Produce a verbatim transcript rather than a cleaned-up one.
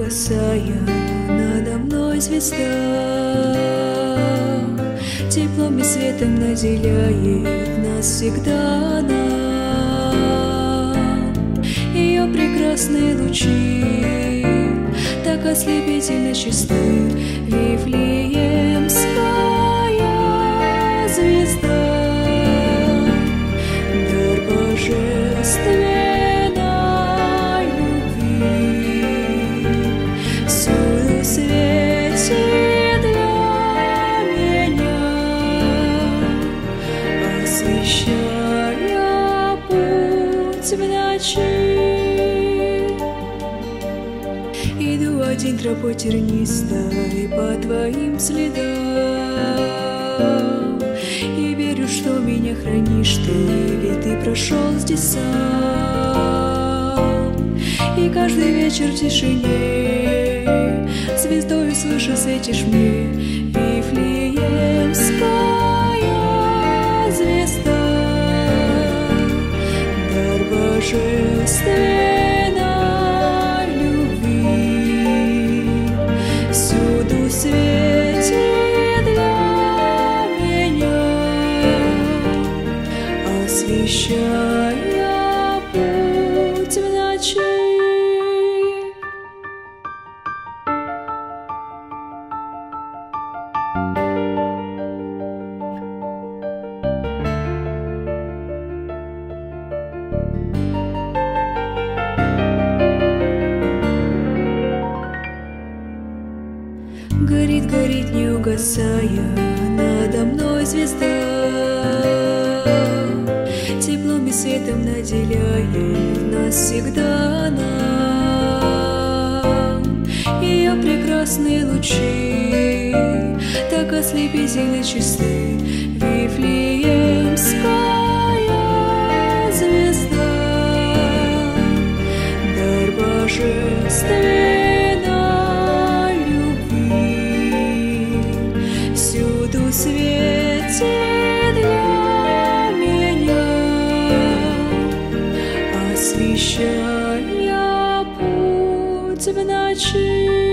угасая, надо мной звезда теплом и светом наделяет нас всегда она. Ее прекрасные лучи так ослепительно чисты, Вифлеемская звезда, дар божественной любви, всюду светит для меня, освещая путь в ночи. Иду один тропой тернистой по твоим следам, и верю, что меня хранишь ты, ведь ты прошел здесь сам. И каждый вечер в тишине звездою свыше светишь мне, Вифлеемская звезда, дар божественный. Светит для меня, освещая путь в ночи. Горит, горит, не угасая, надо мной звезда теплом и светом наделяет нас всегда она. Ее прекрасные лучи так ослепительно чисты, Вифлеемская звезда, дар божественный. Светит для меня, освещая путь в ночи.